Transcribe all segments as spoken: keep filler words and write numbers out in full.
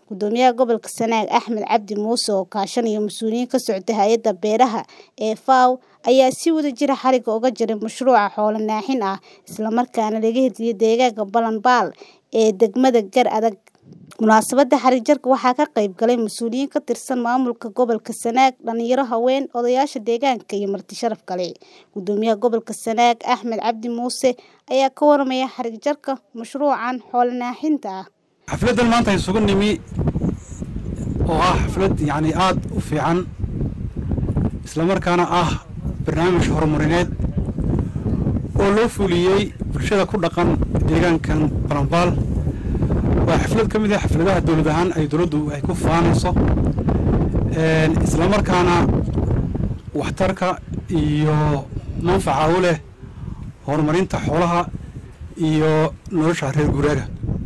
Gudoomiyaha gobolka Sanaag Axmed Cabdi Muuse oo kaashanaya mas'uuliyiin ka socda hay'adda beeraha ee F A O ayaa si wadajir ah xariga uga jaray mashruuca xoolo naaxin ah isla markaana laga hirgeliyay deegaanka Balanbaal ee degmada Gar-adag. Munaasabadda xarig jarka waxaa ka qayb galay mas'uuliyiin ka tirsan maamulka gobolka Sanaag, dhalinyaro, haween, odayaasha deegaanka iyo marti sharaf kale. Gudoomiyaha gobolka Sanaag Axmed Cabdi Muuse ayaa ka warramaya xarig jarka mashruucan xoolo naaxinta ah. xafladan maanta isugu nimi oo ah xaflad yani aad u fiican isla markaana ah barnaamij horumarineed oo loo fuliyay bulshada ku dhaqan deegaankan Balanbaal. waa xaflad kamid ah xafladaha dawlad ahaan ay dawladdu ay ku faanayso een isla markaana waxtarka iyo manfaca u leh horumarinta xoolaha iyo nolosha reer guuraaga.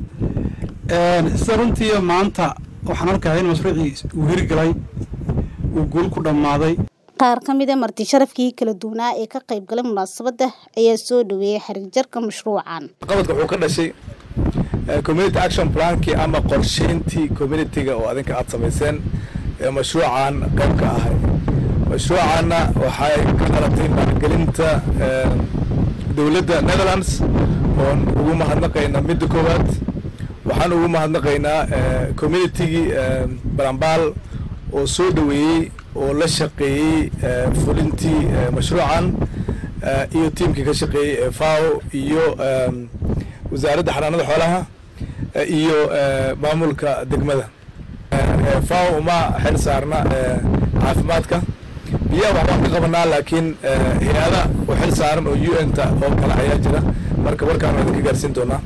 een sida runtii maanta waxaan arkaa in mashruucii uu hirgalay uu guul ku dhammaaday. qaar ka mid ah marti sharafkii kala duwanaa ee ka qayb galay munaasabadda ayaa soo dhaweeyay xarig jarka mashruucan. qabadka wuxuu ka dhashay community action plan-kii ama qorsheyntii community-ga oo adinka aad samayseen ee mashruucan qayb ka ahay. mashruucanna waxay ka qalatay maalgelinta dowladda Netherlands oo ugu mahadnaqayna midda koowaad. waxaan ugu mahadnaqaynaa community-gii Balanbaal oo soo dhaweeyay oo la shaqeeyay fulintii mashruucan iyo tiimkii ka shaqeeyay F A O iyo wasaaradda xanaanada xoolaha iyo maamulka degmada. F A O uma xil saarna caafimaadka biyaha waxaan ka qabanaa laakiin hay'ada oo xil saaran oo U N-ta oo kala ayaa jira marka warkaan aan ka gaarsiin doonaa.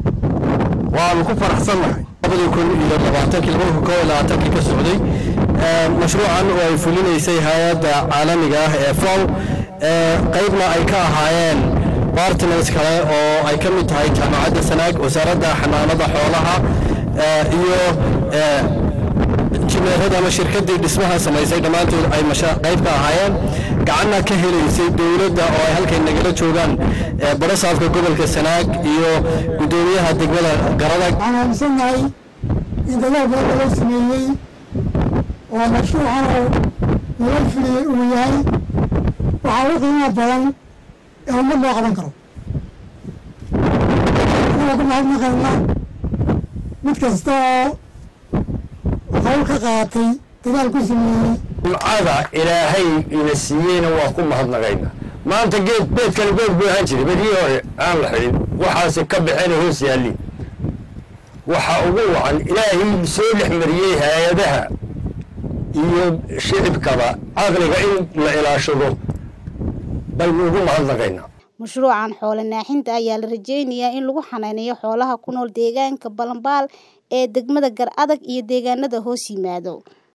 waan ku faraxsanahay labada kun iyo labaatan laba kun iyo labaatan ka socday mashruucan oo ay fulinaysay hay'adda caalamiga ah ee F A O qaybna ay ka ahaayeen partners kale oo ay ka mid tahay jaamacadda Sanaag, wasaaradda xanaanada xoolaha iyo injineerada ama shirkadii dhismaha samaysay dhamaantood ay qayb ka ahaayeen gacanna ka helaysay dawladda oo ay halkan nagala joogaan barasaafka gobolka Sanaag iyo gudoomiyaha degmada Gar-adag. waxaan aaminsanahay in dadaal badan loo sameeyey oo mashruucan loo fuliyey uu yahay waxaa ugu qiimo badan ee ummad loo qaban karo. waxaan ku mahadnaqaynaa mid kasta oo hawl ka qaatay dadaal ku sameeyey. jumcada ilaahay ina siiyeyna waa ku mahadnaqaynaa. maanta geed beedkani beed buu ahaan jiray bedii hore aan la xidhin waxaase ka baxeen hoos yaalli. waxa ugu wacan ilaahay soo dhex mariyey hay-adaha iyo shicibkaba caqliga in la ilaashado baynu ugu mahadnaqaynaa. mashruucan xoolo naaxinta ayaa la rajeynayaa in lagu xanaaneeyo xoolaha ku nool deegaanka Balanbaal ee degmada Gar-adag iyo deegaanada hoos yimaado.